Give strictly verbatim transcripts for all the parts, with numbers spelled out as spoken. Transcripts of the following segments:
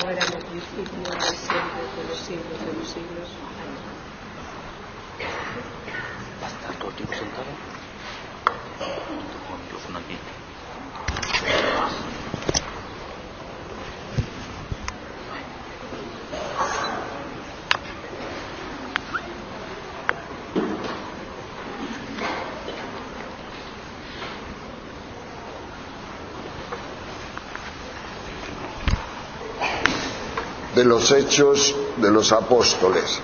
ahora en el principio, ahora y siempre, por los siglos de los siglos. Amén. ¿Va a estar todo el tiempo sentado? Tengo el micrófono aquí. De los Hechos de los Apóstoles.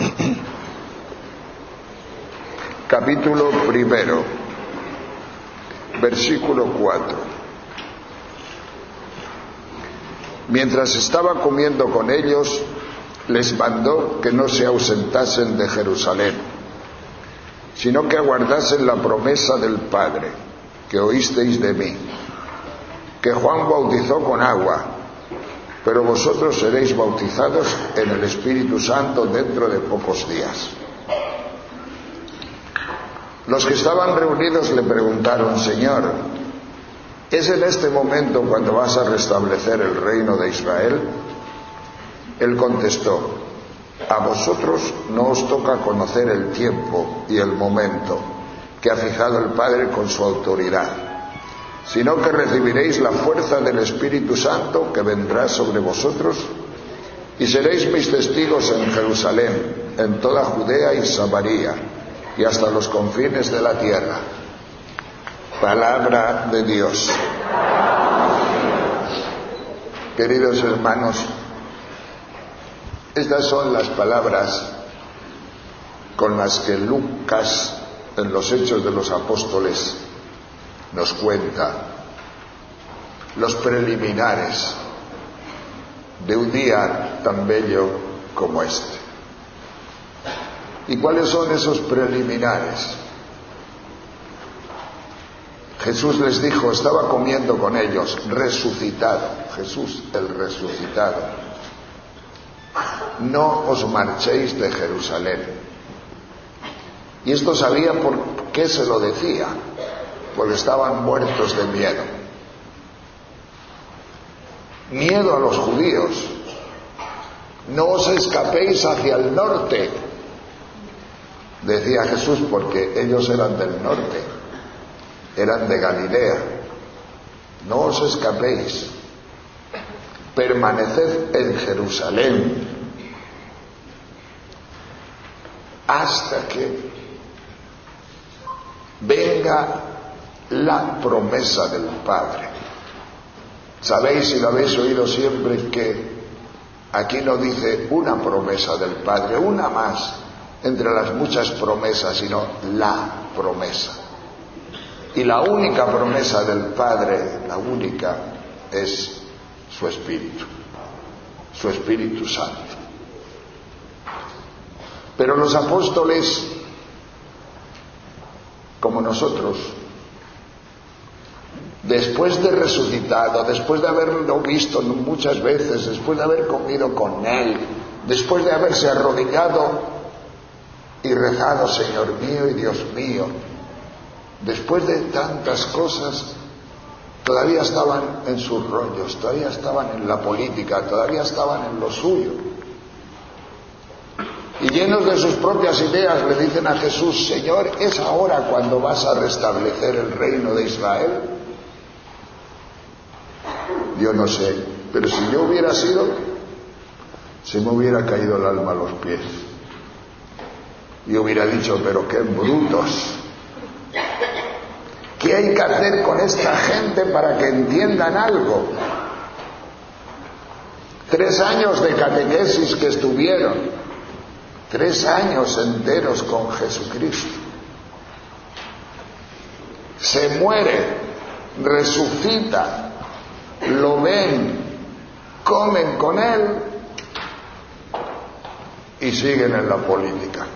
Capítulo primero, versículo cuatro. Mientras estaba comiendo con ellos, les mandó que no se ausentasen de Jerusalén, sino que aguardasen la promesa del Padre, que oísteis de mí, que Juan bautizó con agua, pero vosotros seréis bautizados en el Espíritu Santo dentro de pocos días. Los que estaban reunidos le preguntaron: Señor, ¿es en este momento cuando vas a restablecer el reino de Israel? Él contestó: a vosotros no os toca conocer el tiempo y el momento que ha fijado el Padre con su autoridad, sino que recibiréis la fuerza del Espíritu Santo que vendrá sobre vosotros, y seréis mis testigos en Jerusalén, en toda Judea y Samaria, y hasta los confines de la tierra. Palabra de Dios. Queridos hermanos, estas son las palabras con las que Lucas, en los Hechos de los Apóstoles, nos cuenta los preliminares de un día tan bello como este. ¿Y cuáles son esos preliminares? Jesús les dijo, estaba comiendo con ellos, resucitado, Jesús el resucitado: no os marchéis de Jerusalén. Y esto sabía por qué se lo decía, porque estaban muertos de miedo. Miedo a los judíos. No os escapéis hacia el norte, decía Jesús, porque ellos eran del norte, eran de Galilea. No os escapéis, permaneced en Jerusalén hasta que venga la promesa del Padre. Sabéis, y lo habéis oído siempre, que aquí no dice una promesa del Padre, una más entre las muchas promesas, sino la promesa. Y la única promesa del Padre, la única, es su Espíritu, su Espíritu Santo. Pero los apóstoles, como nosotros, después de resucitado, después de haberlo visto muchas veces, después de haber comido con Él, después de haberse arrodillado y rezado, Señor mío y Dios mío, después de tantas cosas, todavía estaban en sus rollos, todavía estaban en la política, todavía estaban en lo suyo. Y llenos de sus propias ideas le dicen a Jesús: Señor, ¿es ahora cuando vas a restablecer el reino de Israel? Yo no sé, pero si yo hubiera sido, se me hubiera caído el alma a los pies. Y hubiera dicho: pero qué brutos. ¿Qué hay que hacer con esta gente para que entiendan algo? Tres años de catequesis que estuvieron, tres años enteros con Jesucristo. Se muere, resucita, lo ven, comen con Él y siguen en la política.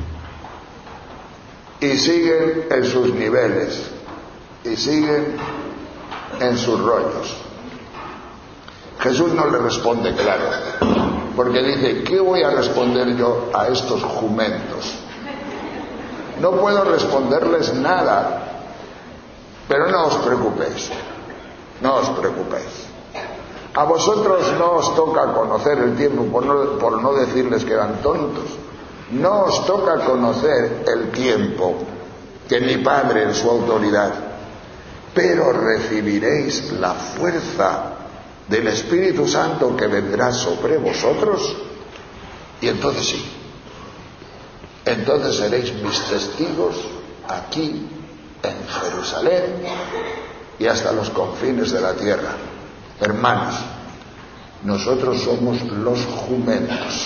Y siguen en sus niveles. Y siguen en sus rollos. Jesús no le responde claro, porque dice: ¿qué voy a responder yo a estos jumentos? No puedo responderles nada, pero no os preocupéis, no os preocupéis. A vosotros no os toca conocer el tiempo, por no, por no decirles que eran tontos. No os toca conocer el tiempo, que mi Padre en su autoridad. Pero recibiréis la fuerza del Espíritu Santo que vendrá sobre vosotros. Y entonces sí, entonces seréis mis testigos aquí en Jerusalén y hasta los confines de la tierra. Hermanos, nosotros somos los jumentos.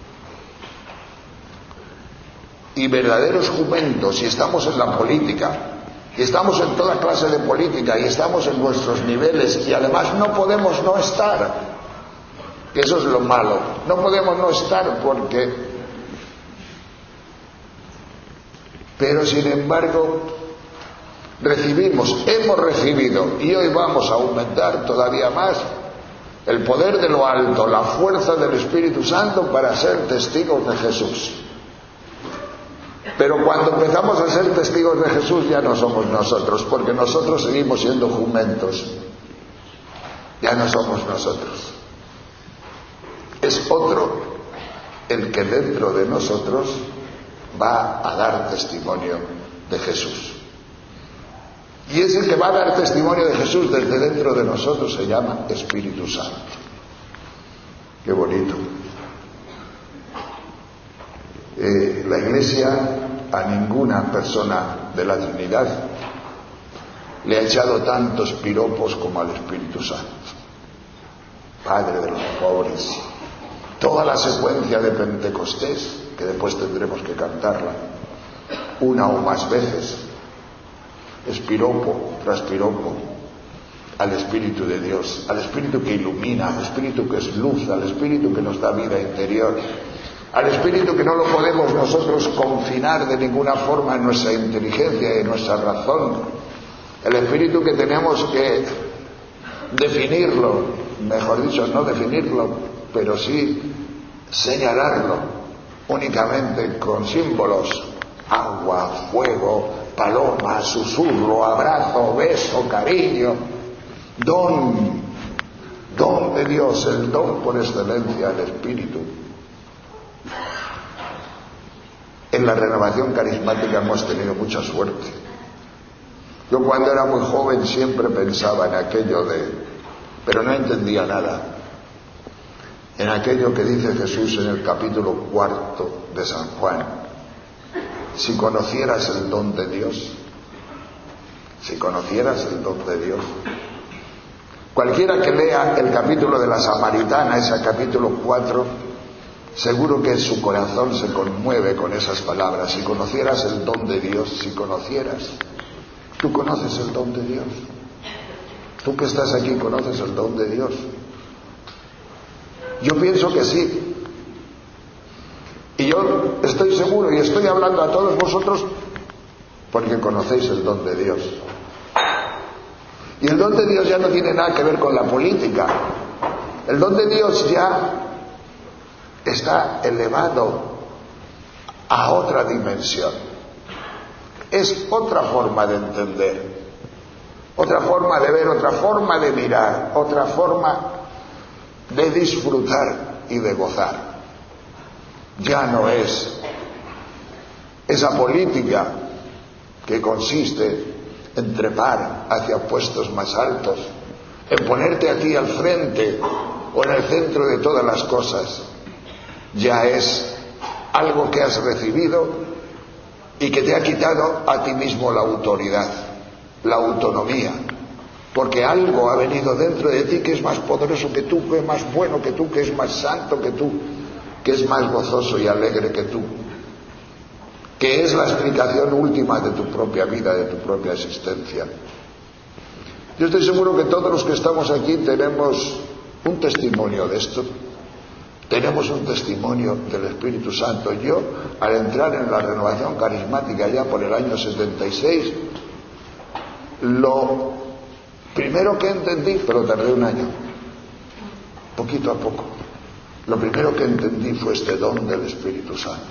Y verdaderos jumentos, y estamos en la política, y estamos en toda clase de política, y estamos en nuestros niveles, y además no podemos no estar, que eso es lo malo, no podemos no estar porque... Pero sin embargo, recibimos, hemos recibido, y hoy vamos a aumentar todavía más el poder de lo alto, la fuerza del Espíritu Santo para ser testigos de Jesús. Pero cuando empezamos a ser testigos de Jesús ya no somos nosotros, porque nosotros seguimos siendo jumentos. Ya no somos nosotros. Es otro el que dentro de nosotros va a dar testimonio de Jesús. Y ese que va a dar testimonio de Jesús desde dentro de nosotros se llama Espíritu Santo. Qué bonito. Eh, la Iglesia a ninguna persona de la Trinidad le ha echado tantos piropos como al Espíritu Santo. Padre de los pobres. Toda la secuencia de Pentecostés, que después tendremos que cantarla una o más veces, es piropo tras piropo al Espíritu de Dios, al Espíritu que ilumina, al Espíritu que es luz, al Espíritu que nos da vida interior, al Espíritu que no lo podemos nosotros confinar de ninguna forma en nuestra inteligencia y en nuestra razón, el Espíritu que tenemos que definirlo, mejor dicho, no definirlo, pero sí señalarlo únicamente con símbolos: agua, fuego, paloma, susurro, abrazo, beso, cariño, don, don de Dios, el don por excelencia, el Espíritu. En la renovación carismática hemos tenido mucha suerte. Yo cuando era muy joven siempre pensaba en aquello de, pero no entendía nada, en aquello que dice Jesús en el capítulo cuarto de San Juan: si conocieras el don de Dios, si conocieras el don de Dios. Cualquiera que lea el capítulo de la Samaritana, ese capítulo cuatro, seguro que su corazón se conmueve con esas palabras. Si conocieras el don de Dios, si conocieras. ¿Tú conoces el don de Dios? ¿Tú que estás aquí conoces el don de Dios? Yo pienso que sí. Y yo estoy seguro, y estoy hablando a todos vosotros porque conocéis el don de Dios. Y el don de Dios ya no tiene nada que ver con la política. El don de Dios ya está elevado a otra dimensión. Es otra forma de entender, otra forma de ver, otra forma de mirar, otra forma de disfrutar y de gozar. Ya no es esa política que consiste en trepar hacia puestos más altos, en ponerte aquí al frente o en el centro de todas las cosas. Ya es algo que has recibido y que te ha quitado a ti mismo la autoridad, la autonomía, porque algo ha venido dentro de ti que es más poderoso que tú, que es más bueno que tú, que es más santo que tú, que es más gozoso y alegre que tú, que es la explicación última de tu propia vida, de tu propia existencia. Yo estoy seguro que todos los que estamos aquí tenemos un testimonio de esto. Tenemos un testimonio del Espíritu Santo. Yo, al entrar en la renovación carismática ya por el año setenta y seis, lo primero que entendí, pero tardé un año, poquito a poco, lo primero que entendí fue este don del Espíritu Santo.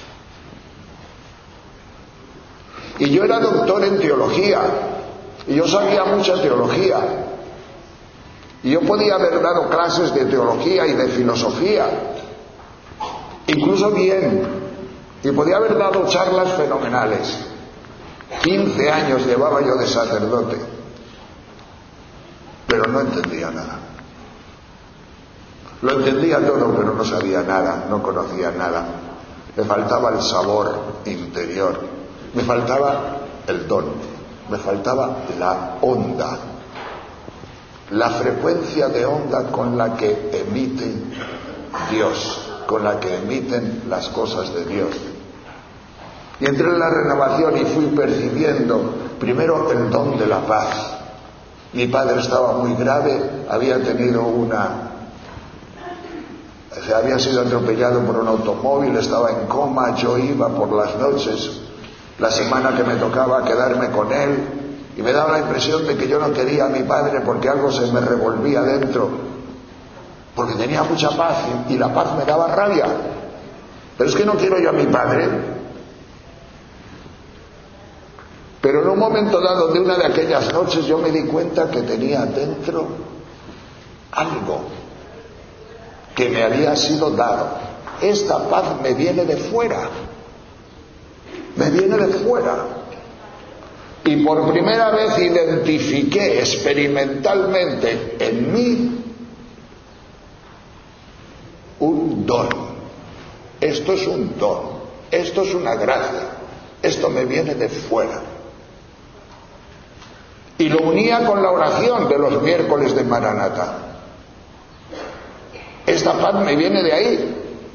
Y yo era doctor en teología, y yo sabía mucha teología, Y yo podía haber dado clases de teología y de filosofía, incluso bien, y podía haber dado charlas fenomenales. quince años llevaba yo de sacerdote, pero no entendía nada. Lo entendía todo, pero no sabía nada, no conocía nada. Me faltaba el sabor interior, me faltaba el don, me faltaba la onda, la frecuencia de onda con la que emite Dios, con la que emiten las cosas de Dios. Y entré en la renovación y fui percibiendo primero el don de la paz. Mi padre estaba muy grave, había tenido una... Se había sido atropellado por un automóvil, estaba en coma, yo iba por las noches, la semana que me tocaba, quedarme con él, y me daba la impresión de que yo no quería a mi padre porque algo se me revolvía dentro, porque tenía mucha paz y, y la paz me daba rabia. Pero es que no quiero yo a mi padre. Pero en un momento dado de una de aquellas noches yo me di cuenta que tenía dentro algo que me había sido dado. Esta paz me viene de fuera, me viene de fuera. Y por primera vez identifiqué experimentalmente en mí un don. Esto es un don, esto es una gracia, esto me viene de fuera. Y lo unía con la oración de los miércoles de Maranatha. Esta paz me viene de ahí.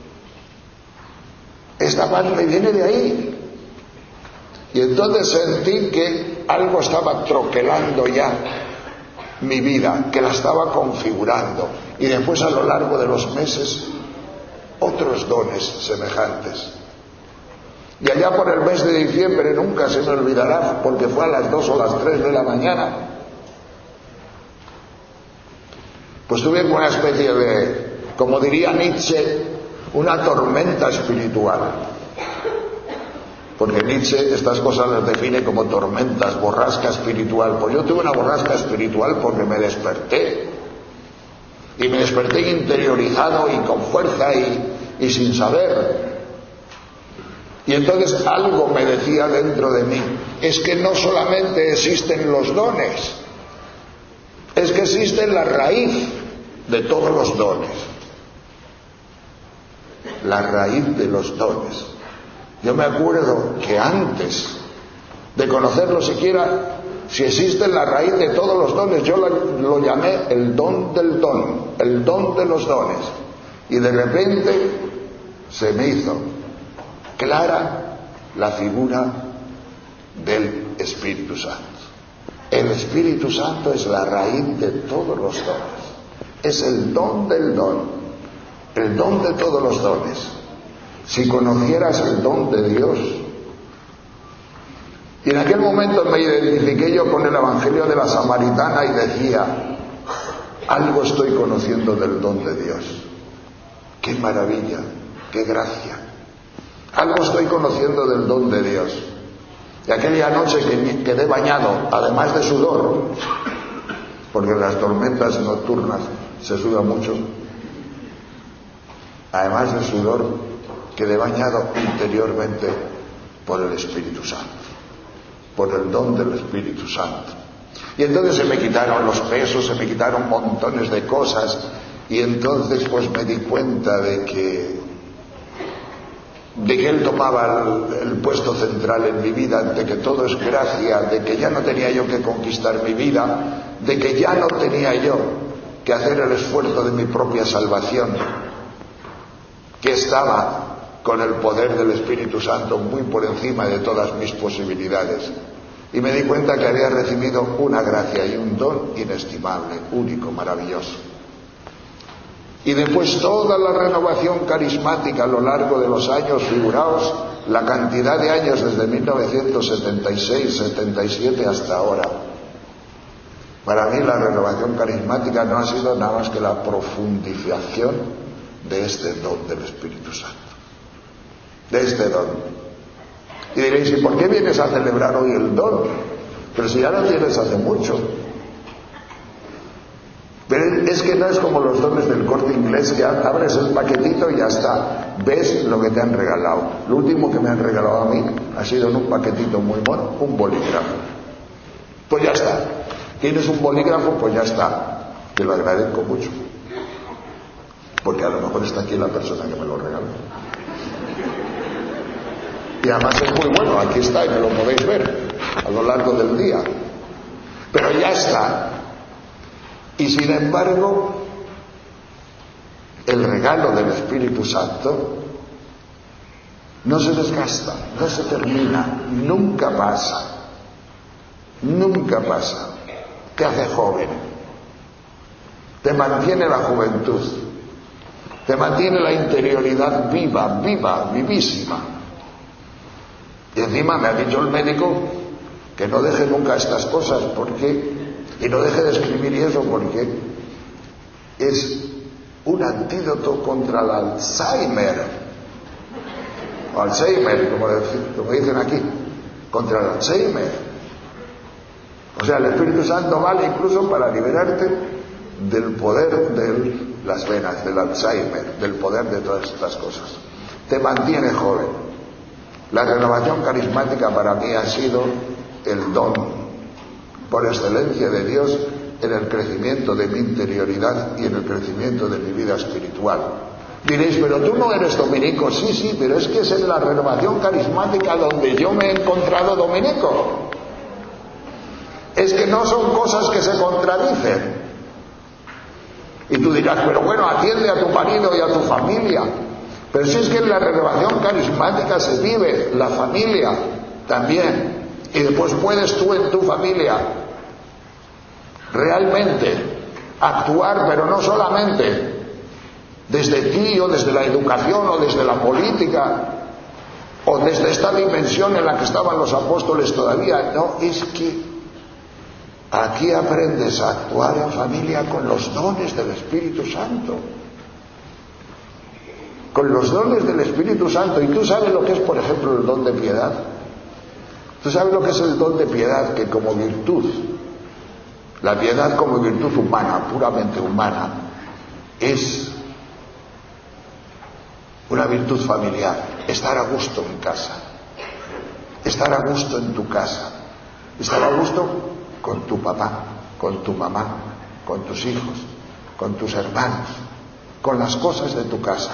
Esta paz me viene de ahí. Y entonces sentí que algo estaba troquelando ya mi vida, que la estaba configurando. Y después a lo largo de los meses, otros dones semejantes. Y allá por el mes de diciembre, nunca se me olvidará, porque fue a las dos o las tres de la mañana, pues tuve una especie de, como diría Nietzsche, una tormenta espiritual. Porque Nietzsche estas cosas las define como tormentas, borrasca espiritual. Pues yo tuve una borrasca espiritual porque me desperté. Y me desperté interiorizado y con fuerza y, y sin saber. Y entonces algo me decía dentro de mí, es que no solamente existen los dones, es que existe la raíz de todos los dones. La raíz de los dones. Yo me acuerdo que antes de conocerlo siquiera, si existe la raíz de todos los dones, yo lo, lo llamé el don del don, el don de los dones. Y de repente se me hizo clara la figura del Espíritu Santo. El Espíritu Santo es la raíz de todos los dones. Es el don del don, el don de todos los dones. Si conocieras el don de Dios. Y en aquel momento me identifiqué yo con el Evangelio de la Samaritana y decía, algo estoy conociendo del don de Dios. ¡Qué maravilla! ¡Qué gracia! Algo estoy conociendo del don de Dios. Y aquella noche que quedé bañado, además de sudor, porque en las tormentas nocturnas se suda mucho, además de sudor, quedé bañado interiormente por el Espíritu Santo, por el don del Espíritu Santo. Y entonces se me quitaron los pesos, se me quitaron montones de cosas, y entonces pues me di cuenta de que de que Él tomaba el, el puesto central en mi vida, de que todo es gracia, de que ya no tenía yo que conquistar mi vida, de que ya no tenía yo que hacer el esfuerzo de mi propia salvación, que estaba con el poder del Espíritu Santo muy por encima de todas mis posibilidades. Y me di cuenta que había recibido una gracia y un don inestimable, único, maravilloso. Y después toda la renovación carismática a lo largo de los años, figuraos la cantidad de años desde mil novecientos setenta y seis, setenta y siete hasta ahora. Para mí la renovación carismática no ha sido nada más que la profundización de este don del Espíritu Santo. De este don. Y diréis, ¿y por qué vienes a celebrar hoy el don? Pero si ya lo tienes hace mucho. Pero Es que no es como los dones del Corte Inglés, que abres el paquetito y ya está. Ves lo que te han regalado. Lo último que me han regalado a mí ha sido en un paquetito muy bueno, un bolígrafo. Pues ya está. ¿Tienes un bolígrafo? Pues ya está. Te lo agradezco mucho. Porque a lo mejor está aquí la persona que me lo regaló. Y además es muy bueno, aquí está y me lo podéis ver a lo largo del día. Pero ya está. Y sin embargo, el regalo del Espíritu Santo no se desgasta, no se termina, nunca pasa. Nunca pasa. Te hace joven. Te mantiene la juventud. Te mantiene la interioridad viva, viva, vivísima. Y encima me ha dicho el médico que no deje nunca estas cosas, porque, y no deje de escribir y eso, porque es un antídoto contra el Alzheimer. O Alzheimer, como, como dicen aquí, contra el Alzheimer. O sea, el Espíritu Santo vale incluso para liberarte del poder de las venas, del Alzheimer, del poder de todas estas cosas. Te mantiene joven. La renovación carismática para mí ha sido el don por excelencia de Dios en el crecimiento de mi interioridad y en el crecimiento de mi vida espiritual. Diréis, pero tú no eres dominico. Sí, sí, pero es que es en la renovación carismática donde yo me he encontrado dominico. Es que no son cosas que se contradicen. Y tú dirás, pero bueno, atiende a tu marido y a tu familia. Pero si es que en la renovación carismática se vive la familia también. Y después puedes tú en tu familia realmente actuar, pero no solamente desde ti o desde la educación o desde la política o desde esta dimensión en la que estaban los apóstoles todavía. No, es que aquí aprendes a actuar en familia con los dones del Espíritu Santo. Con los dones del Espíritu Santo. Y tú sabes lo que es, por ejemplo, el don de piedad. Tú sabes lo que es el don de piedad, que como virtud, la piedad como virtud humana, puramente humana, es una virtud familiar. Estar a gusto en casa. Estar a gusto en tu casa. Estar a gusto con tu papá, con tu mamá, con tus hijos, con tus hermanos, con las cosas de tu casa.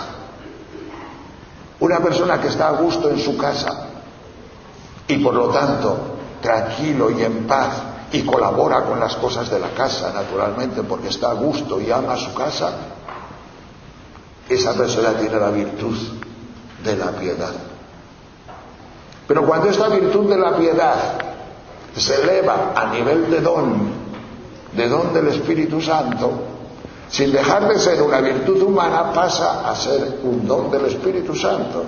Una persona que está a gusto en su casa y por lo tanto tranquilo y en paz y colabora con las cosas de la casa, naturalmente, porque está a gusto y ama su casa, esa persona tiene la virtud de la piedad. Pero cuando esta virtud de la piedad se eleva a nivel de don, de don del Espíritu Santo, sin dejar de ser una virtud humana, pasa a ser un don del Espíritu Santo.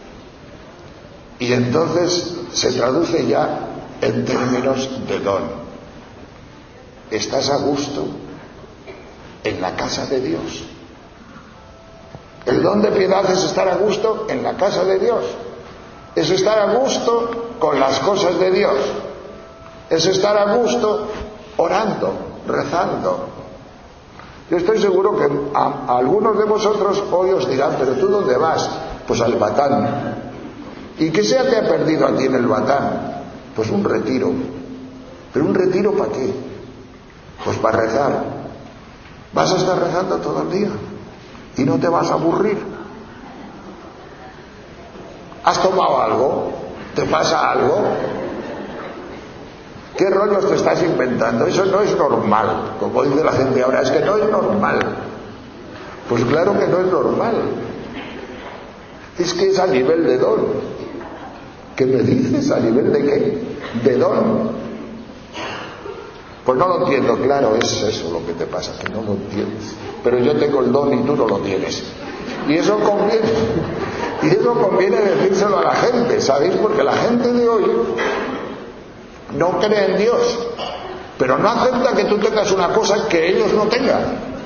Y entonces se traduce ya en términos de don. Estás a gusto en la casa de Dios. El don de piedad es estar a gusto en la casa de Dios. Es estar a gusto con las cosas de Dios. Es estar a gusto orando, rezando. Yo estoy seguro que a, a algunos de vosotros hoy os dirán, pero ¿tú dónde vas? Pues al Batán. ¿Y qué se te ha perdido a ti en el Batán? Pues un retiro. ¿Pero un retiro para qué? Pues para rezar. Vas a estar rezando todo el día y no te vas a aburrir. ¿Has tomado algo? ¿Te pasa algo? ¿Qué rollos te estás inventando? Eso no es normal. Como dice la gente ahora, es que no es normal. Pues claro que no es normal. Es que es a nivel de don. ¿Qué me dices? ¿A nivel de qué? De don. Pues no lo entiendo, claro, es eso lo que te pasa, que no lo entiendes. Pero yo tengo el don y tú no lo tienes. Y eso conviene, y eso conviene decírselo a la gente, ¿sabéis? Porque la gente de hoy no cree en Dios, pero no acepta que tú tengas una cosa que ellos no tengan.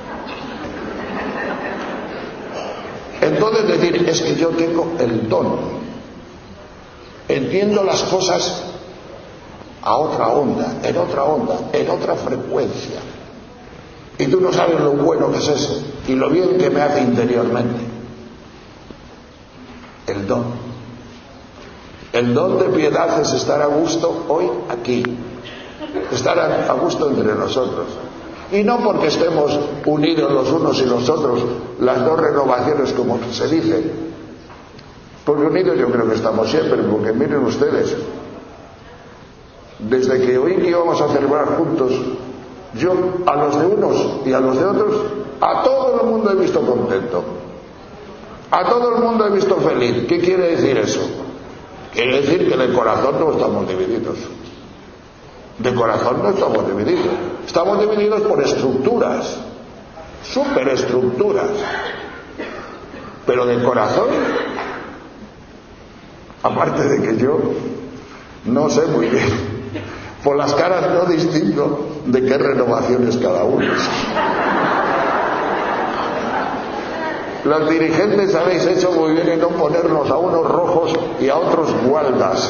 Entonces decir, es que yo tengo el don, entiendo las cosas a otra onda, en otra onda, en otra frecuencia. Y tú no sabes lo bueno que es eso y lo bien que me hace interiormente. El don. El don de piedad es estar a gusto hoy aquí, estar a gusto entre nosotros. Y no porque estemos unidos los unos y los otros, las dos renovaciones como se dice, porque unidos yo creo que estamos siempre, porque miren ustedes, desde que hoy que íbamos a celebrar juntos, yo a los de unos y a los de otros, a todo el mundo he visto contento, a todo el mundo he visto feliz. ¿Qué quiere decir eso? Quiere decir que de corazón no estamos divididos. De corazón no estamos divididos. Estamos divididos por estructuras, superestructuras. Pero de corazón, aparte de que yo no sé muy bien, por las caras no distingo de qué renovación es cada uno. Los dirigentes habéis hecho muy bien en no ponernos a unos rojos y a otros gualdas.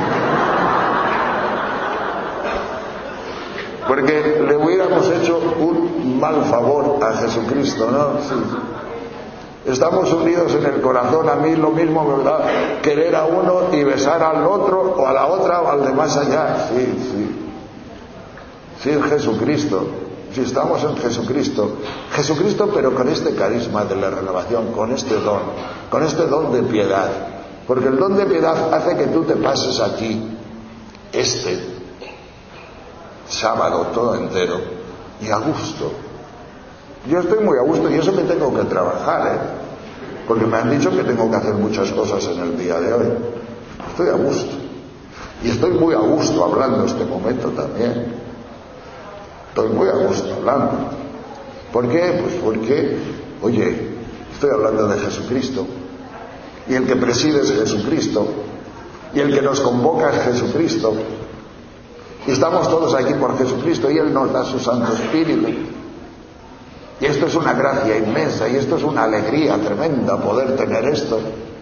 Porque le hubiéramos hecho un mal favor a Jesucristo, ¿no? Sí. Estamos unidos en el corazón. A mí lo mismo me da querer a uno y besar al otro o a la otra o al de más allá. Sí, sí. Sí, es Jesucristo. Si estamos en Jesucristo, Jesucristo pero con este carisma de la renovación, con este don, con este don de piedad. Porque el don de piedad hace que tú te pases aquí este sábado todo entero y a gusto. Yo estoy muy a gusto y eso que tengo que trabajar, ¿eh? Porque me han dicho que tengo que hacer muchas cosas en el día de hoy. Estoy a gusto y estoy muy a gusto hablando este momento también. Estoy muy a gusto hablando. ¿Por qué? Pues porque, oye, estoy hablando de Jesucristo y el que preside es Jesucristo y el que nos convoca es Jesucristo. Y estamos todos aquí por Jesucristo y Él nos da su Santo Espíritu. Y esto es una gracia inmensa y esto es una alegría tremenda poder tener esto.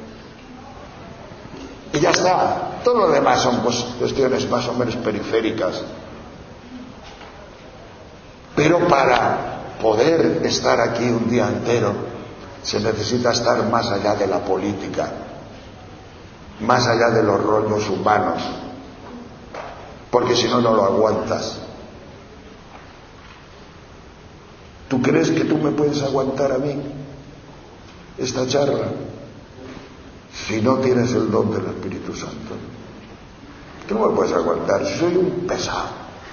Y ya está. Todo lo demás son pues, cuestiones más o menos periféricas. Pero para poder estar aquí un día entero se necesita estar más allá de la política, más allá de los rollos humanos. Porque si no, no lo aguantas. ¿Tú crees que tú me puedes aguantar a mí esta charla si no tienes el don del Espíritu Santo? Tú no me puedes aguantar, soy un pesado.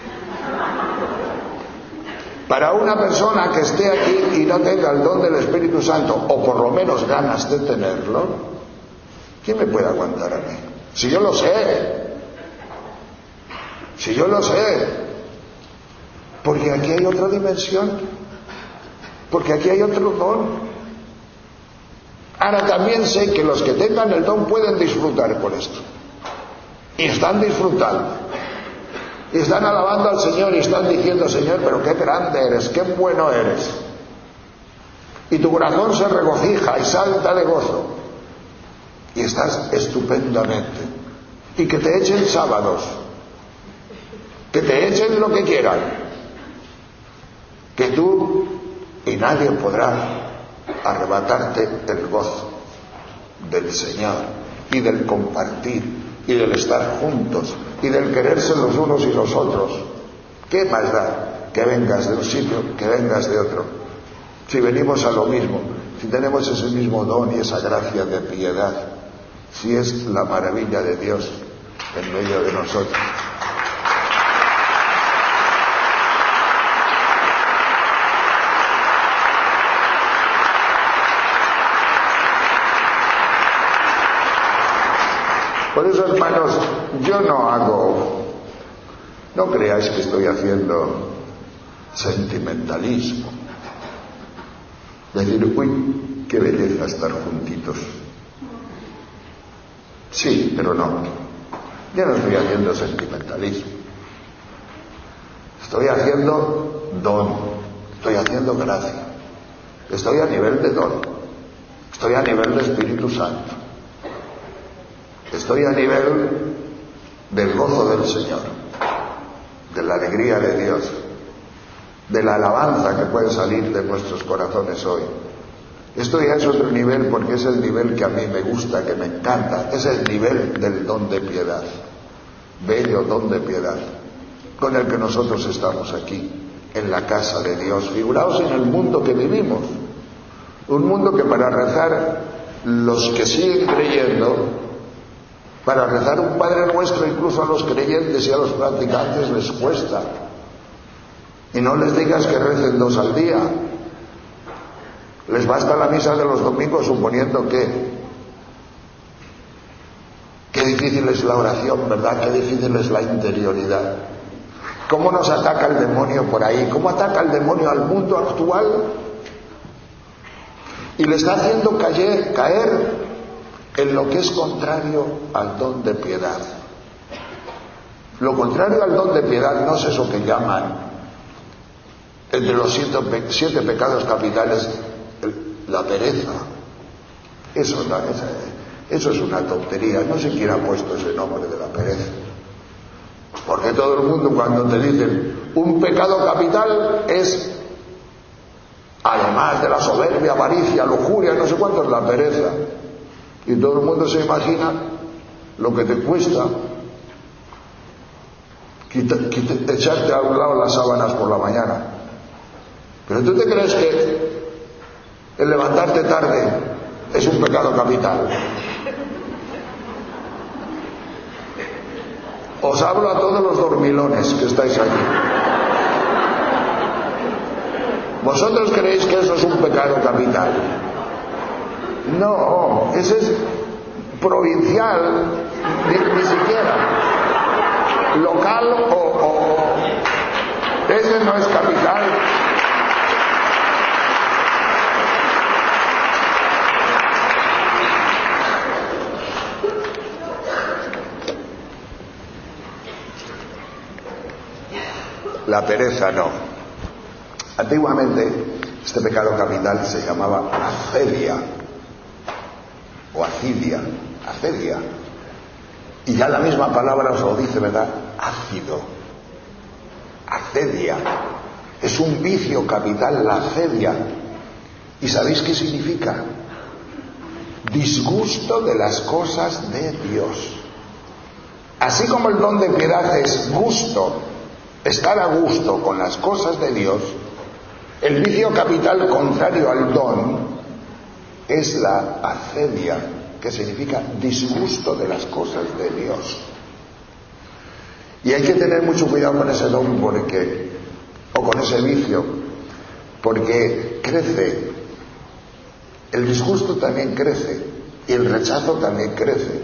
Para una persona que esté aquí y no tenga el don del Espíritu Santo, o por lo menos ganas de tenerlo, ¿quién me puede aguantar a mí? Si yo lo sé. Si yo lo sé, porque aquí hay otra dimensión, porque aquí hay otro don. Ahora también sé que los que tengan el don pueden disfrutar con esto. Y están disfrutando. Y están alabando al Señor y están diciendo, Señor, pero qué grande eres, qué bueno eres. Y tu corazón se regocija y salta de gozo. Y estás estupendamente. Y que te echen sábados. Que te echen lo que quieran, que tú y nadie podrá arrebatarte el gozo del Señor y del compartir y del estar juntos y del quererse los unos y los otros. ¿Qué más da que vengas de un sitio, que vengas de otro? Si venimos a lo mismo, si tenemos ese mismo don y esa gracia de piedad, si es la maravilla de Dios en medio de nosotros. Por eso, hermanos, yo no hago, no creáis que estoy haciendo sentimentalismo. Decir, uy, qué belleza estar juntitos. Sí, pero no. Yo no estoy haciendo sentimentalismo. Estoy haciendo don, estoy haciendo gracia. Estoy a nivel de don, estoy a nivel de Espíritu Santo. Estoy a nivel del gozo del Señor, de la alegría de Dios. de la alabanza que puede salir de nuestros corazones hoy. Esto ya es otro nivel, porque es el nivel que a mí me gusta, que me encanta. Es el nivel del don de piedad, bello don de piedad, con el que nosotros estamos aquí, en la casa de Dios. Figuraos en el mundo que vivimos, un mundo que para rezar, los que siguen creyendo, para rezar un Padre Nuestro, incluso a los creyentes y a los practicantes les cuesta. Y no les digas que recen dos al día. Les basta la misa de los domingos, suponiendo que qué difícil es la oración, ¿verdad? Qué difícil es la interioridad. ¿Cómo nos ataca el demonio por ahí? ¿Cómo ataca el demonio al mundo actual? Y le está haciendo caer, caer en lo que es contrario al don de piedad. Lo contrario al don de piedad no es eso que llaman entre los siete, siete pecados capitales la pereza. Eso, no, eso es una tontería. No sé quién ha puesto ese nombre de la pereza. Porque todo el mundo, cuando te dicen un pecado capital, es, además de la soberbia, avaricia, lujuria, no sé cuánto, es la pereza. Y todo el mundo se imagina lo que te cuesta quita, quita, echarte a un lado las sábanas por la mañana. Pero tú te crees que el levantarte tarde es un pecado capital. Os hablo a todos los dormilones que estáis aquí. ¿Vosotros creéis que eso es un pecado capital? No, ese es provincial, ni, ni siquiera local o, o, o ese no es capital. La pereza no. Antiguamente este pecado capital se llamaba acedia o acidia, acedia. Y ya la misma palabra os lo dice, ¿verdad? Ácido. Acedia. Es un vicio capital, la acedia. ¿Y sabéis qué significa? Disgusto de las cosas de Dios. Así como el don de piedad es gusto, estar a gusto con las cosas de Dios, el vicio capital contrario al don es la acedia, que significa disgusto de las cosas de Dios. Y hay que tener mucho cuidado con ese don, porque, o con ese vicio, porque crece. El disgusto también crece y el rechazo también crece.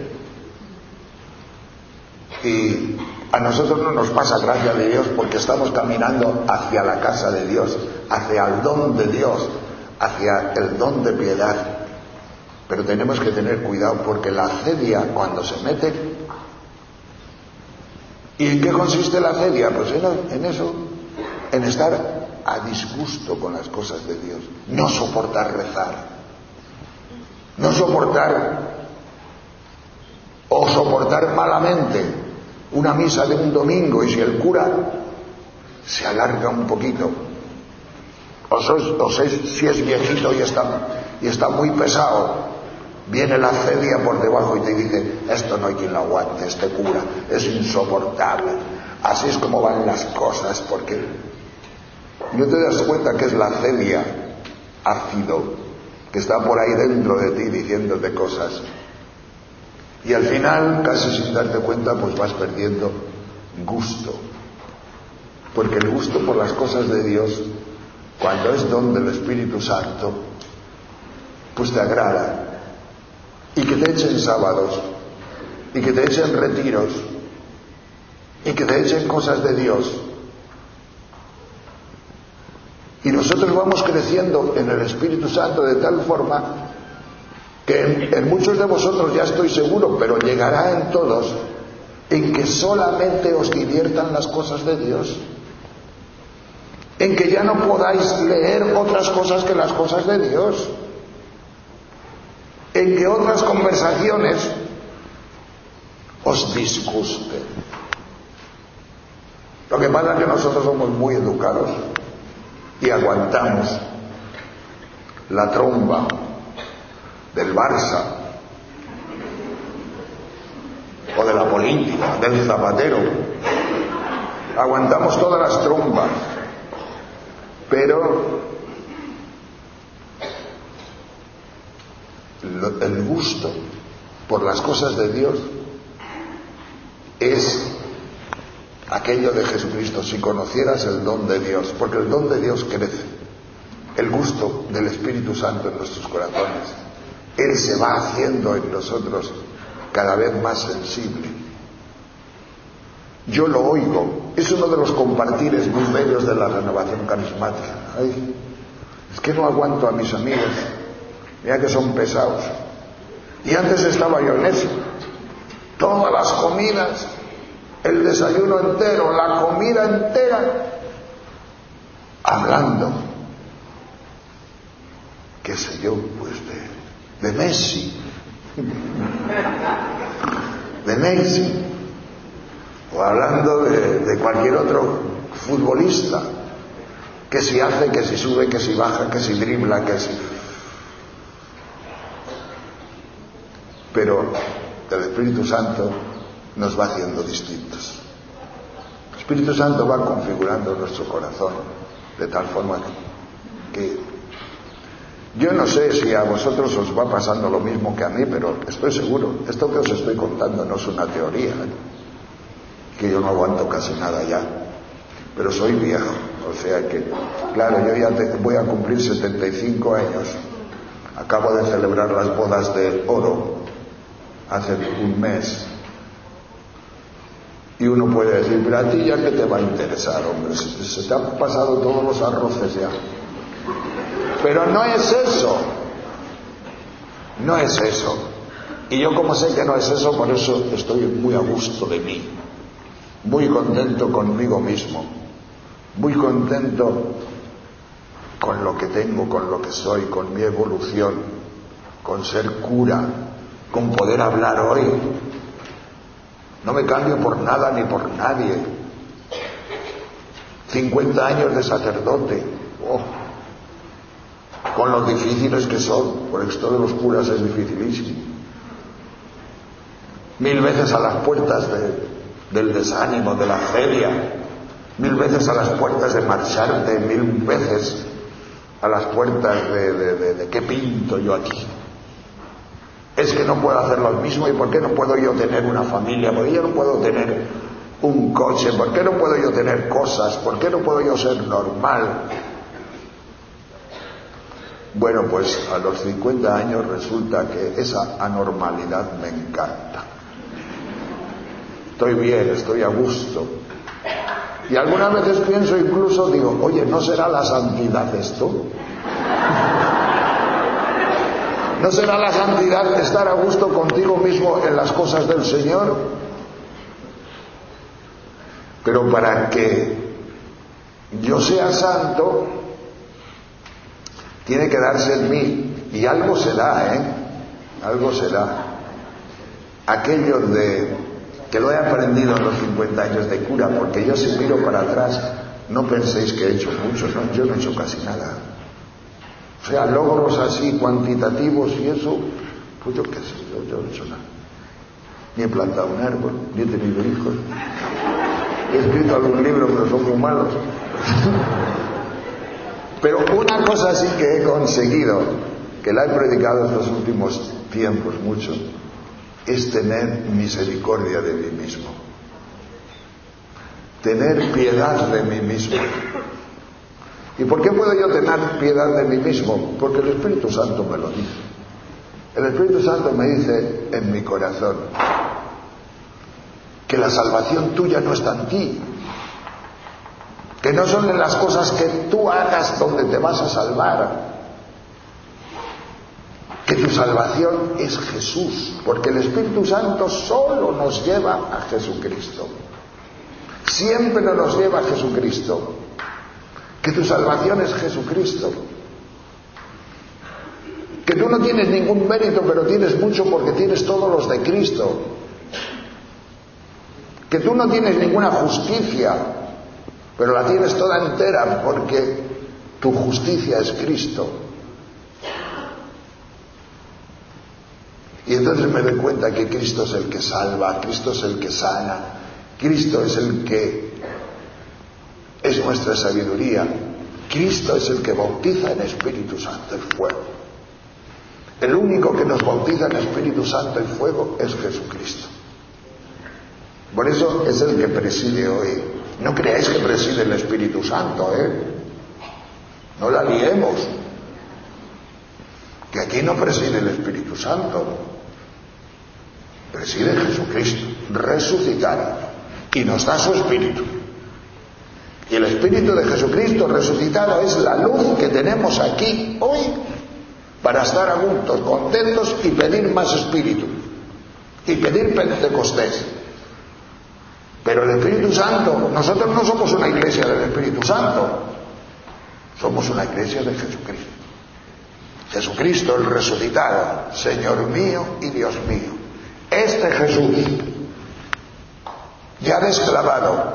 Y a nosotros no nos pasa, gracias a Dios, porque estamos caminando hacia la casa de Dios, hacia el don de Dios, hacia el don de piedad. Pero tenemos que tener cuidado, porque la acedia, cuando se mete... ¿Y en qué consiste la acedia? Pues en, en eso, en estar a disgusto con las cosas de Dios, no soportar rezar, no soportar o soportar malamente una misa de un domingo, y si el cura se alarga un poquito, o, sois, o sois, si es viejito y está, y está muy pesado, viene la acedia por debajo y te dice: esto no hay quien lo aguante, este cura es insoportable. Así es como van las cosas, porque no te das cuenta que es la acedia, ácido, que está por ahí dentro de ti diciéndote cosas. Y al final, casi sin darte cuenta, pues vas perdiendo gusto. Porque el gusto por las cosas de Dios, cuando es don del Espíritu Santo, pues te agrada. Y que te echen sábados, y que te echen retiros, y que te echen cosas de Dios. Y nosotros vamos creciendo en el Espíritu Santo de tal forma que en, en muchos de vosotros, ya estoy seguro, pero llegará en todos, en que solamente os diviertan las cosas de Dios, en que ya no podáis leer otras cosas que las cosas de Dios, en que otras conversaciones os disgusten. Lo que pasa es que nosotros somos muy educados y aguantamos la tromba del Barça o de la política, del Zapatero, aguantamos todas las trombas, pero el gusto por las cosas de Dios es aquello de Jesucristo. Si conocieras el don de Dios, porque el don de Dios crece, el gusto del Espíritu Santo en nuestros corazones, Él se va haciendo en nosotros cada vez más sensible. Yo lo oigo, es uno de los compartires muy bellos de la renovación carismática. Ay, es que no aguanto a mis amigos, mira que son pesados. Y antes estaba yo en eso, todas las comidas, el desayuno entero, la comida entera, hablando, qué sé yo, pues de, de Messi, de Messi, o hablando de, de cualquier otro futbolista, que si hace, que si sube, que si baja, que si dribla, que si... Pero el Espíritu Santo nos va haciendo distintos. El Espíritu Santo va configurando nuestro corazón de tal forma que yo no sé si a vosotros os va pasando lo mismo que a mí, pero estoy seguro, esto que os estoy contando no es una teoría, ¿eh? Que yo no aguanto casi nada ya, pero soy viejo, o sea que, claro, yo ya te, voy a cumplir setenta y cinco años, acabo de celebrar las bodas de oro hace un mes, y uno puede decir, pero a ti ya que te va a interesar, hombre, se, se te han pasado todos los arroces ya. Pero no es eso, no es eso. Y yo como sé que no es eso, por eso estoy muy a gusto de mí, muy contento conmigo mismo, muy contento con lo que tengo, con lo que soy, con mi evolución, con ser cura, con poder hablar hoy. No me cambio por nada ni por nadie. cincuenta años de sacerdote, oh, con los difíciles que son, por esto de los curas es dificilísimo. Mil veces a las puertas de, del desánimo, de la celia, mil veces a las puertas de marcharte, mil veces a las puertas de, de, de, de ¿qué pinto yo aquí? Es que no puedo hacer lo mismo, ¿y por qué no puedo yo tener una familia? ¿Por qué yo no puedo tener un coche? ¿Por qué no puedo yo tener cosas? ¿Por qué no puedo yo ser normal? Bueno, pues a los cincuenta años resulta que esa anormalidad me encanta. Estoy bien, estoy a gusto. Y algunas veces pienso incluso, digo, oye, ¿no será la santidad esto? ¿No será la santidad estar a gusto contigo mismo en las cosas del Señor? Pero para que yo sea santo, tiene que darse en mí, y algo será, ¿eh? Algo será. Aquello de, que lo he aprendido en los cincuenta años de cura, porque yo si miro para atrás, no penséis que he hecho mucho, no, yo no he hecho casi nada. O sea, logros así cuantitativos y eso, pues yo qué sé, yo, yo no he hecho nada. Ni he plantado un árbol, ni he tenido hijos. He escrito algún libro, pero son muy malos. Pero una cosa sí que he conseguido, que la he predicado estos últimos tiempos mucho, es tener misericordia de mí mismo. Tener piedad de mí mismo. ¿Y por qué puedo yo tener piedad de mí mismo? Porque el Espíritu Santo me lo dice. El Espíritu Santo me dice en mi corazón que la salvación tuya no está en ti, que no son en las cosas que tú hagas donde te vas a salvar, que tu salvación es Jesús, porque el Espíritu Santo solo nos lleva a Jesucristo, siempre nos lleva a Jesucristo, que tu salvación es Jesucristo, que tú no tienes ningún mérito, pero tienes mucho porque tienes todos los de Cristo, que tú no tienes ninguna justicia, pero la tienes toda entera porque Tu justicia es Cristo. Y entonces me doy cuenta que Cristo es el que salva, Cristo es el que sana, Cristo es el que es nuestra sabiduría, Cristo es el que bautiza en Espíritu Santo y fuego. El único que nos bautiza en Espíritu Santo y fuego es Jesucristo. Por eso es el que preside hoy. No creáis que preside el Espíritu Santo, ¿eh? No la liemos. Que aquí no preside el Espíritu Santo. Preside Jesucristo, resucitado. Y nos da su Espíritu. Y el Espíritu de Jesucristo resucitado es la luz que tenemos aquí hoy para estar a gusto, contentos y pedir más Espíritu. Y pedir Pentecostés. Pero el Espíritu Santo, nosotros no somos una iglesia del Espíritu Santo, somos una iglesia de Jesucristo. Jesucristo el resucitado, Señor mío y Dios mío. Este Jesús, ya desclavado,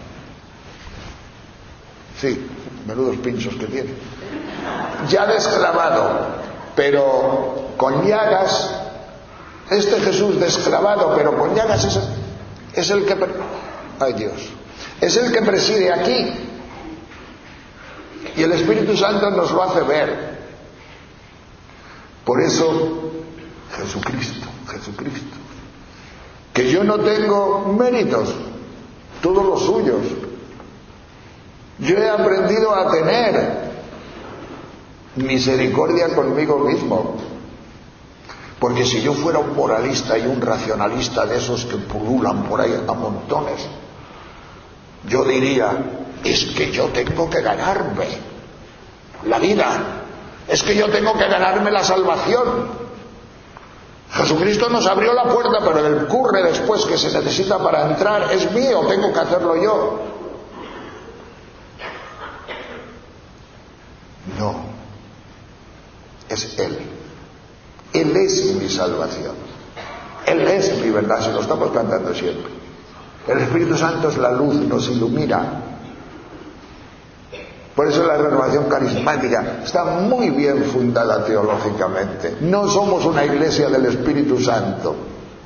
sí, menudos pinchos que tiene, ya desclavado, pero con llagas, este Jesús desclavado, pero con llagas es el, es el que... Ay Dios, es el que preside aquí y el Espíritu Santo nos lo hace ver. Por eso Jesucristo, Jesucristo, que yo no tengo méritos, todos los suyos. Yo he aprendido a tener misericordia conmigo mismo. Porque si yo fuera un moralista y un racionalista de esos que pululan por ahí a montones, yo diría, es que yo tengo que ganarme la vida, es que yo tengo que ganarme la salvación. Jesucristo nos abrió la puerta, pero el curre después que se necesita para entrar es mío, tengo que hacerlo yo. No, es Él. Él es mi salvación. Él es mi verdad, se lo estamos cantando siempre. El Espíritu Santo es la luz, nos ilumina. Por eso la renovación carismática está muy bien fundada teológicamente. No somos una iglesia del Espíritu Santo.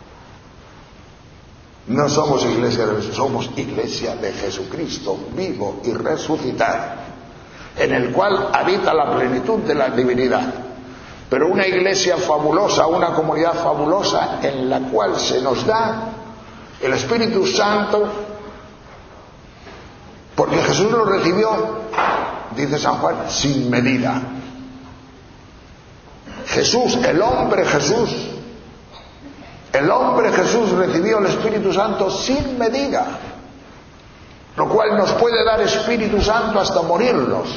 No somos iglesia del somos iglesia de Jesucristo, vivo y resucitado, en el cual habita la plenitud de la divinidad. Pero una iglesia fabulosa, una comunidad fabulosa en la cual se nos da el Espíritu Santo, porque Jesús lo recibió, dice San Juan, sin medida. Jesús, el hombre Jesús, el hombre Jesús recibió el Espíritu Santo sin medida, lo cual nos puede dar Espíritu Santo hasta morirnos.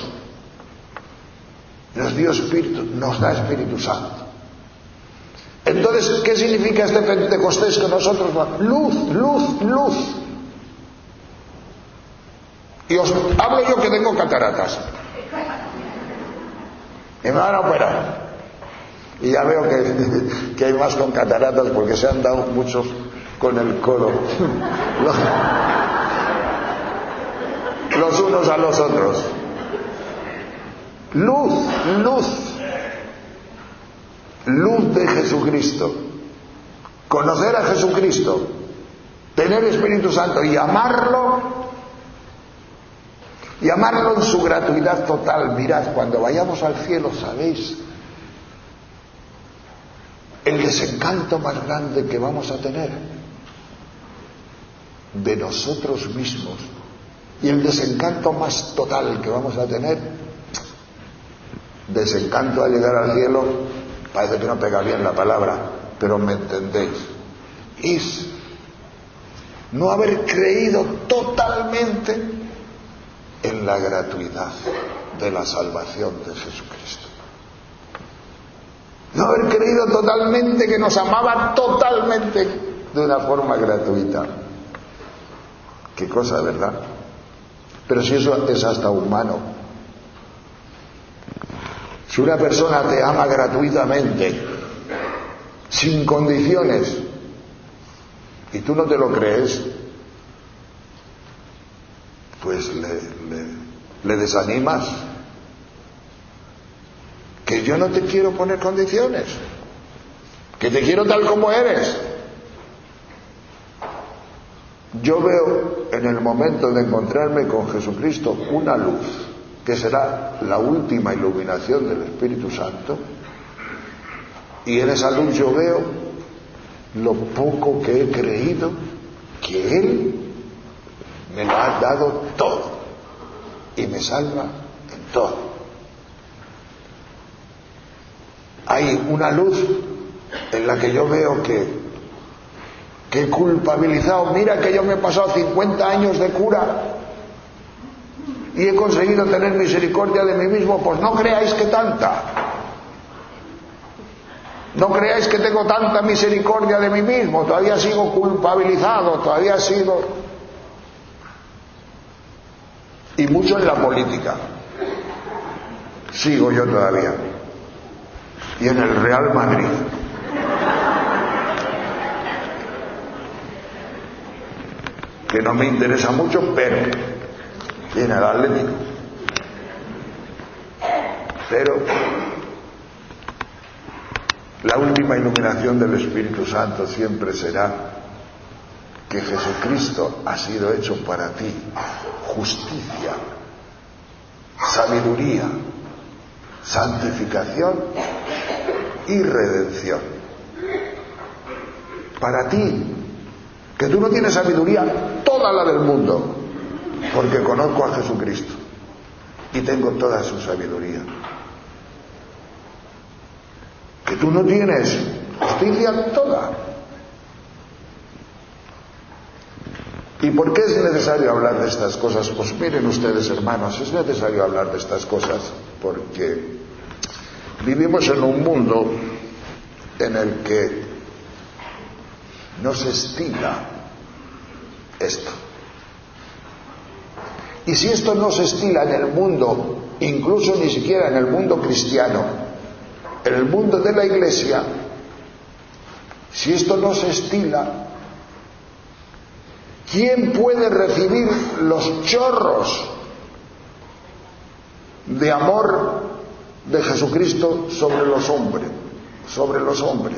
Nos dio Espíritu, nos da Espíritu Santo. Entonces, ¿qué significa este Pentecostés que nosotros vamos? Luz, luz, luz. Y os hablo yo que tengo cataratas. Y me van a operar. Y ya veo que, que hay más con cataratas porque se han dado muchos con el codo. Los, los unos a los otros. Luz, luz. Luz de Jesucristo. Conocer a Jesucristo, tener Espíritu Santo y amarlo, y amarlo en su gratuidad total. Mirad, cuando vayamos al cielo, ¿sabéis el desencanto más grande que vamos a tener? De nosotros mismos. Y el desencanto más total que vamos a tener, desencanto al llegar al cielo, parece que no pega bien la palabra, pero me entendéis, es no haber creído totalmente en la gratuidad de la salvación de Jesucristo. No haber creído totalmente que nos amaba totalmente de una forma gratuita. Qué cosa, ¿verdad? Pero si eso es hasta humano. Si una persona te ama gratuitamente, sin condiciones, y tú no te lo crees, pues le, le, le desanimas, que yo no te quiero poner condiciones, que te quiero tal como eres. Yo veo en el momento de encontrarme con Jesucristo una luz, que será la última iluminación del Espíritu Santo, y en esa luz yo veo lo poco que he creído que Él me lo ha dado todo y me salva en todo. Hay una luz en la que yo veo que que he culpabilizado. Mira que yo me he pasado cincuenta años de cura y he conseguido tener misericordia de mí mismo. Pues no creáis que tanta, no creáis que tengo tanta misericordia de mí mismo. Todavía sigo culpabilizado, todavía sigo, y mucho en la política sigo yo todavía, y en el Real Madrid. Que no me interesa mucho, pero tiene el Atlético. Pero la última iluminación del Espíritu Santo siempre será que Jesucristo ha sido hecho para ti justicia, sabiduría, santificación y redención. Para ti, que tú no tienes sabiduría, toda la del mundo, porque conozco a Jesucristo y tengo toda su sabiduría. Que tú no tienes justicia, toda. ¿Y por qué es necesario hablar de estas cosas? Pues miren ustedes, hermanos, es necesario hablar de estas cosas porque vivimos en un mundo en el que no se estila esto. Y si esto no se estila en el mundo, incluso ni siquiera en el mundo cristiano, en el mundo de la Iglesia, si esto no se estila, ¿quién puede recibir los chorros de amor de Jesucristo sobre los hombres, sobre los hombres?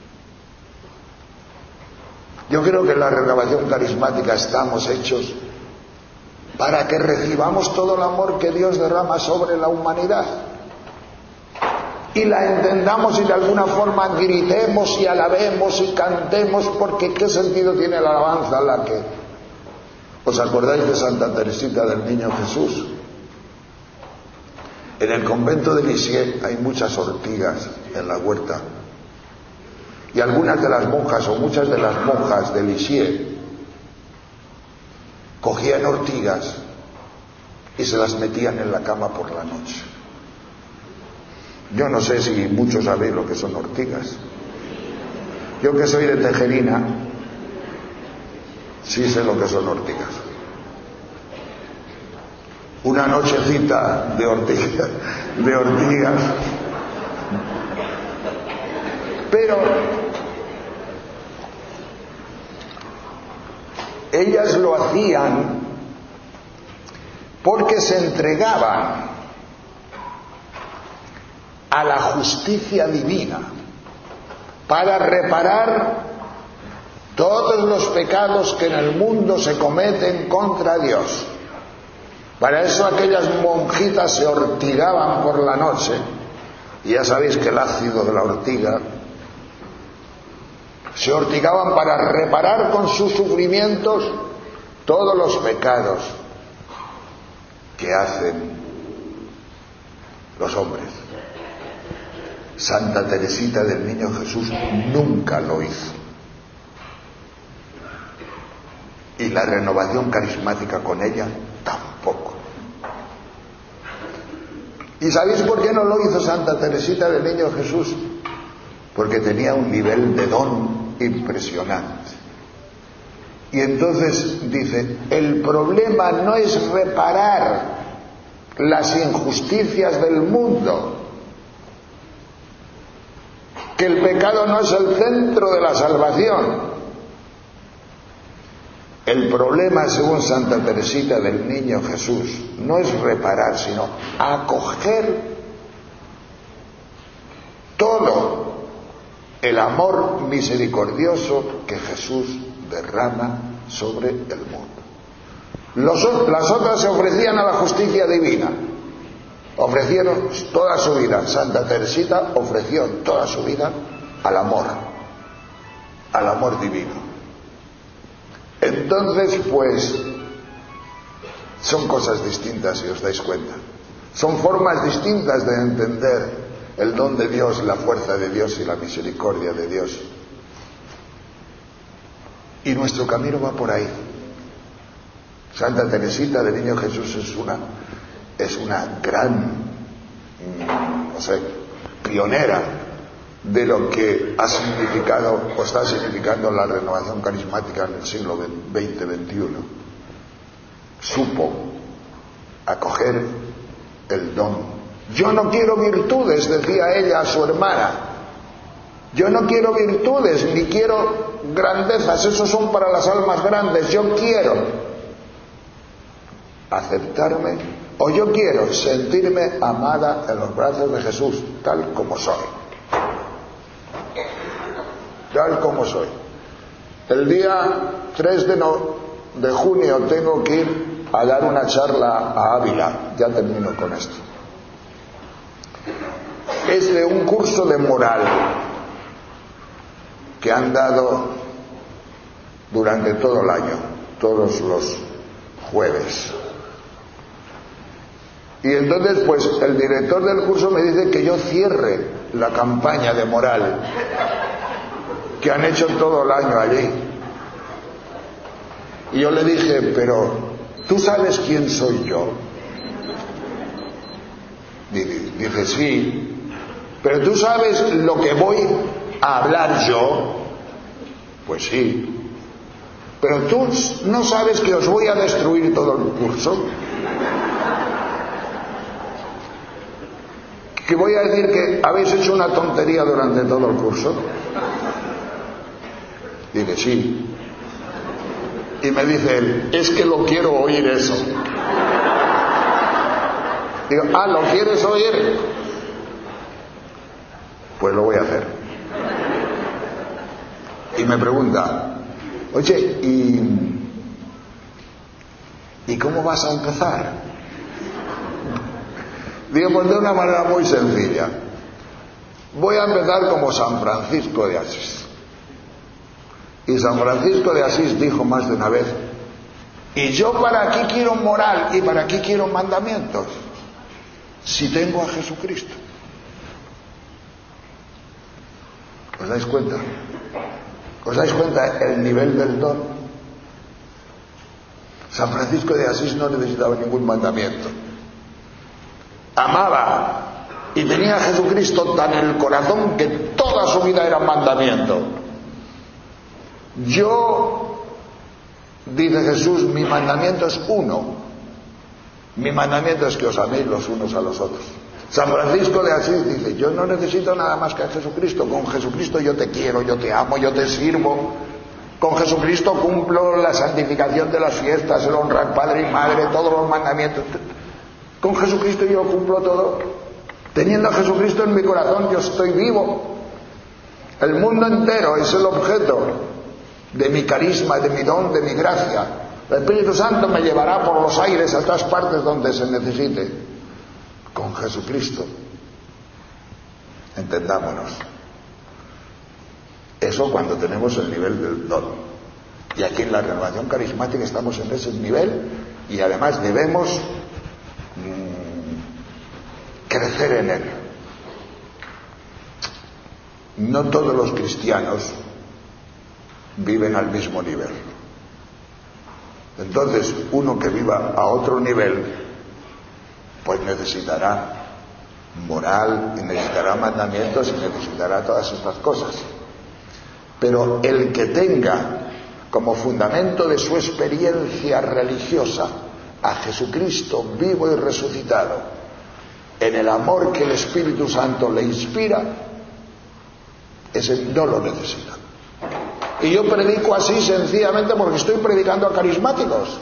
Yo creo que en la renovación carismática estamos hechos para que recibamos todo el amor que Dios derrama sobre la humanidad y la entendamos y de alguna forma gritemos y alabemos y cantemos, porque ¿qué sentido tiene la alabanza? La que ¿os acordáis de Santa Teresita del Niño Jesús? En el convento de Lisieux hay muchas ortigas en la huerta. Y algunas de las monjas, o muchas de las monjas de Lisieux, cogían ortigas y se las metían en la cama por la noche. Yo no sé si muchos sabéis lo que son ortigas. Yo, que soy de Tejerina, sí sé lo que son ortigas. Una nochecita de ortigas, de ortigas. Pero ellas lo hacían porque se entregaban a la justicia divina para reparar todos los pecados que en el mundo se cometen contra Dios. Para eso aquellas monjitas se ortigaban por la noche, y ya sabéis que el ácido de la ortiga, se ortigaban para reparar con sus sufrimientos todos los pecados que hacen los hombres. Santa Teresita del Niño Jesús nunca lo hizo. Y la renovación carismática con ella tampoco. ¿Y sabéis por qué no lo hizo Santa Teresita del Niño Jesús? Porque tenía un nivel de don impresionante. Y entonces dice, el problema no es reparar las injusticias del mundo, que el pecado no es el centro de la salvación. El problema, según Santa Teresita del Niño Jesús, no es reparar, sino acoger el amor misericordioso que Jesús derrama sobre el mundo. Los, las otras se ofrecían a la justicia divina, ofrecieron toda su vida. Santa Teresita ofreció toda su vida al amor, al amor divino. Entonces, pues, son cosas distintas, si os dais cuenta. Son formas distintas de entender el don de Dios, la fuerza de Dios y la misericordia de Dios. Y nuestro camino va por ahí. Santa Teresita del Niño Jesús es una, es una gran, no sé, pionera de lo que ha significado o está significando la renovación carismática en el siglo veinte veintiuno. Supo acoger el don. Yo no quiero virtudes, decía ella a su hermana. Yo no quiero virtudes, ni quiero grandezas, esos son para las almas grandes. Yo quiero aceptarme, o yo quiero sentirme amada en los brazos de Jesús, tal como soy. Tal como soy. El día tres de, no, de junio tengo que ir a dar una charla a Ávila. Ya termino con esto. Es de un curso de moral que han dado durante todo el año, todos los jueves. Y entonces, pues, el director del curso me dice que yo cierre la campaña de moral que han hecho todo el año allí. Y yo le dije, pero ¿tú sabes quién soy yo? Dice, sí. Pero ¿tú sabes lo que voy a hablar yo? Pues sí. Pero tú no sabes que os voy a destruir todo el curso. Que voy a decir que habéis hecho una tontería durante todo el curso. Dice, sí. Y me dice él, es que lo quiero oír eso. Digo, ah, ¿lo quieres oír? Pues lo voy a hacer. Y me pregunta, oye, ¿y, ¿y cómo vas a empezar? Digo, pues de una manera muy sencilla. Voy a empezar como San Francisco de Asís. Y San Francisco de Asís dijo más de una vez, ¿y yo para qué quiero moral y para qué quiero mandamientos? Si tengo a Jesucristo. ¿Os dais cuenta? ¿Os dais cuenta el nivel del don? San Francisco de Asís no necesitaba ningún mandamiento. Amaba y tenía a Jesucristo tan en el corazón que toda su vida era mandamiento. Yo, dice Jesús, mi mandamiento es uno. Mi mandamiento es que os améis los unos a los otros. San Francisco de Asís dice, yo no necesito nada más que a Jesucristo. Con Jesucristo yo te quiero, yo te amo, yo te sirvo. Con Jesucristo cumplo la santificación de las fiestas, el honrar padre y madre, todos los mandamientos. Con Jesucristo yo cumplo todo. Teniendo a Jesucristo en mi corazón, yo estoy vivo. El mundo entero es el objeto de mi carisma, de mi don, de mi gracia. El Espíritu Santo me llevará por los aires a todas partes donde se necesite. Con Jesucristo, entendámonos. Eso cuando tenemos el nivel del don. Y aquí en la renovación carismática estamos en ese nivel y además debemos mmm, crecer en él. No todos los cristianos viven al mismo nivel. Entonces, uno que viva a otro nivel, pues necesitará moral, y necesitará mandamientos, y necesitará todas estas cosas. Pero el que tenga como fundamento de su experiencia religiosa a Jesucristo vivo y resucitado, en el amor que el Espíritu Santo le inspira, ese no lo necesita. Y yo predico así sencillamente porque estoy predicando a carismáticos.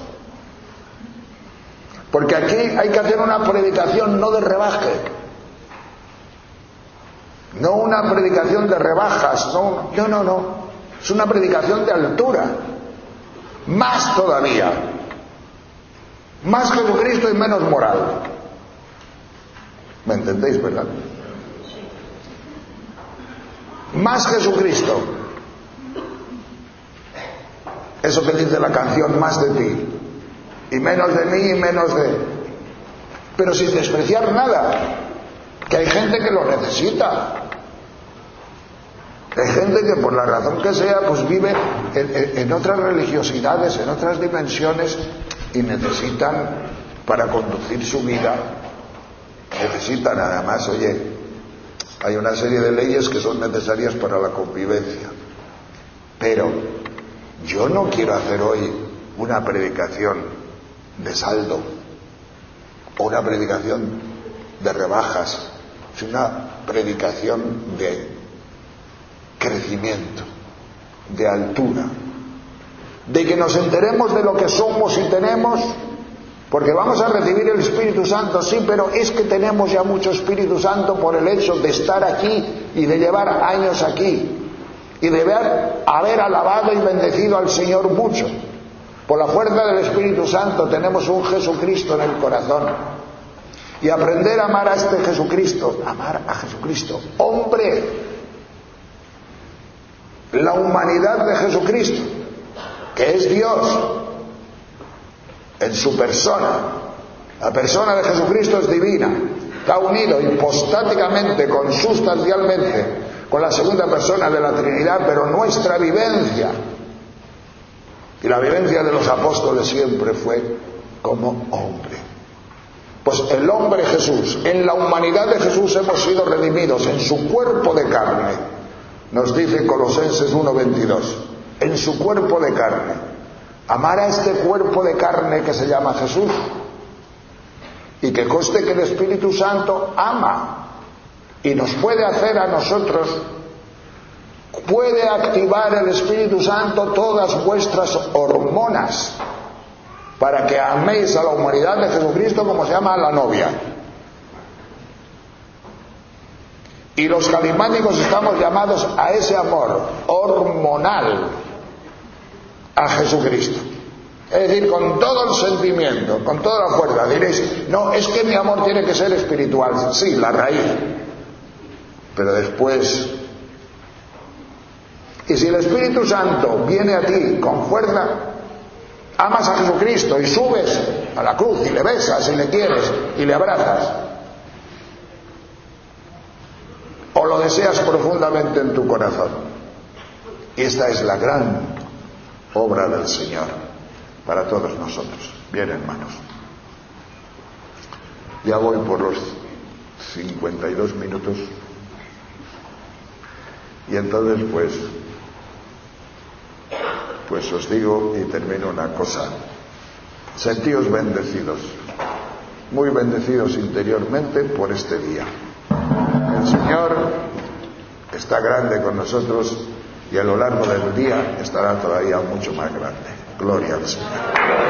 Porque aquí hay que hacer una predicación no de rebaje, No una predicación de rebajas, no, no, no, no. Es una predicación de altura. Más todavía. Más Jesucristo y menos moral. ¿Me entendéis, verdad? Más Jesucristo. Eso que dice la canción, más de ti. Y menos de mí y menos de... Pero sin despreciar nada. Que hay gente que lo necesita. Hay gente que por la razón que sea pues vive en, en, en otras religiosidades, en otras dimensiones y necesitan para conducir su vida, necesitan además, oye, hay una serie de leyes que son necesarias para la convivencia, pero yo no quiero hacer hoy una predicación de saldo o una predicación de rebajas, es una predicación de crecimiento, de altura, de que nos enteremos de lo que somos y tenemos, porque vamos a recibir el Espíritu Santo, sí, pero es que tenemos ya mucho Espíritu Santo por el hecho de estar aquí y de llevar años aquí y de haber, haber alabado y bendecido al Señor mucho. Por la fuerza del Espíritu Santo tenemos un Jesucristo en el corazón y aprender a amar a este Jesucristo, amar a Jesucristo, hombre, la humanidad de Jesucristo, que es Dios en su persona. La persona de Jesucristo es divina, está unido hipostáticamente, consustancialmente con la segunda persona de la Trinidad, pero nuestra vivencia y la vivencia de los apóstoles siempre fue como hombre. Pues el hombre Jesús, en la humanidad de Jesús hemos sido redimidos en su cuerpo de carne. Nos dice Colosenses uno veintidós, en su cuerpo de carne. Amar a este cuerpo de carne que se llama Jesús. Y que conste que el Espíritu Santo ama y nos puede hacer a nosotros, puede activar el Espíritu Santo todas vuestras hormonas para que améis a la humanidad de Jesucristo como se llama a la novia. Y los carismáticos estamos llamados a ese amor hormonal a Jesucristo. Es decir, con todo el sentimiento, con toda la fuerza. Diréis, no, es que mi amor tiene que ser espiritual. Sí, la raíz. Pero después... Y si el Espíritu Santo viene a ti con fuerza, amas a Jesucristo y subes a la cruz y le besas y le quieres y le abrazas. O lo deseas profundamente en tu corazón. Y esta es la gran obra del Señor para todos nosotros. Bien, hermanos. Ya voy por los cincuenta y dos minutos. Y entonces, pues, pues os digo y termino una cosa. Sentíos bendecidos, muy bendecidos interiormente por este día. El Señor está grande con nosotros y a lo largo del día estará todavía mucho más grande. Gloria al Señor.